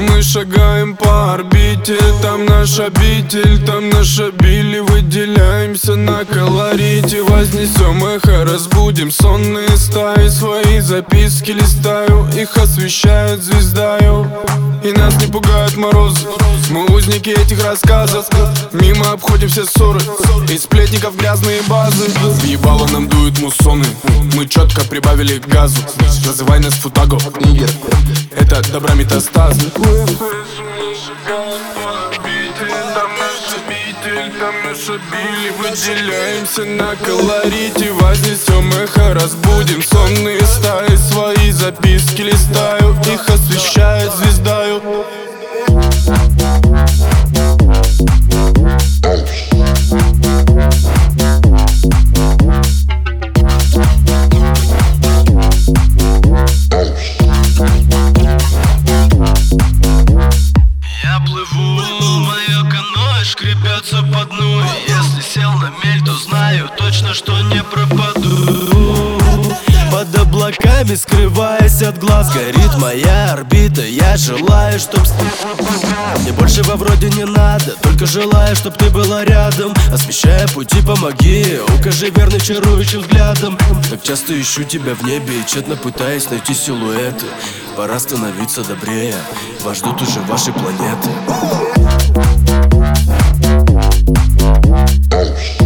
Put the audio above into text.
Мы шагаем по орбите, там наш обитель, там наша Билли. Выделяемся на колорите, вознесем эхо, разбудим сонные стаи. Свои записки листаю, их освещает звездою. И нас не пугают морозы, мы узники этих рассказов. Мимо обходим все ссоры, из сплетников грязные базы. В ебало нам дуют муссоны, мы четко прибавили газу. Называй нас Футаго, нигер, это добра метастазы. Там наша Билли, выделяемся на колорите, вознесем эхо, разбудим сонные стаи. Свои записки листаю, их освещает звездою. Я плыву, мое каноэ шкребется по дну. Если сел на мель, то знаю точно, что не пропаду. Под облаками, скрываясь от глаз, горит моя орбита. Я желаю, чтоб мне большего вроде не надо, только желаю, чтоб ты была рядом. Освещая пути, помоги, укажи верный чарующим взглядом. Так часто ищу тебя в небе и тщетно пытаясь найти силуэты. Пора становиться добрее, вас ждут уже ваши планеты.